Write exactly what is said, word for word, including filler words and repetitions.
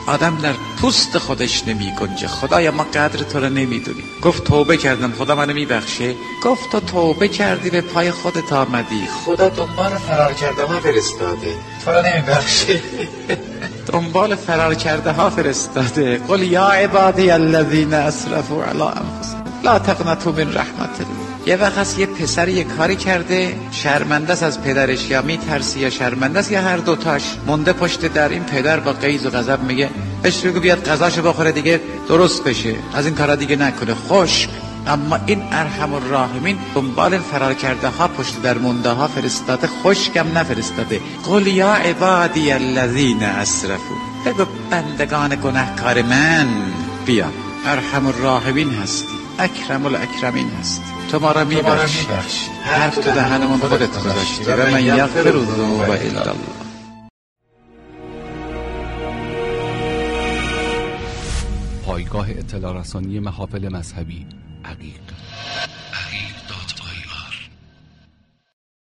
آدم در پوست خودش نمی گنجه. خدایا ما قدر تو رو نمیدونیم. گفت توبه کردم خدا منو میبخشه. گفت تو توبه کردی به پای خودت آمدی، خدا دنبال فرار کرده ها فرستاده، تو رو نمیبخشه. دنبال فرار کرده ها فرستاده. قل یا عبادی الذین اسرفوا علی انفسهم لا تقنطوا من رحمت الله. یه وقت هست یه پسر یه کاری کرده، شرمنده است از پدرش، یا میترسی یا شرمنده است یا هر دوتاش، مونده پشت در. این پدر با غیظ و غضب میگه بهش بگو بیاد غذاشو بخوره دیگه درست بشه، از این کارا دیگه نکنه. خوش. اما این ارحم الراحمین دنبال فرار کرده ها پشت در مونده ها فرستاده، خشکم نفرستاده. قل یا عبادی الذین اسرفوا، بگو بندگان گناهکار من بیا، ارحم الراحمین هستی، اکرم الاکرمین هستی، تو ما را میبخشی، حرف تو دهنمون خودت گذاشتی و من یغفر الذنوب الا الله. پایگاه اطلاع رسانی محافل مذهبی عقیق.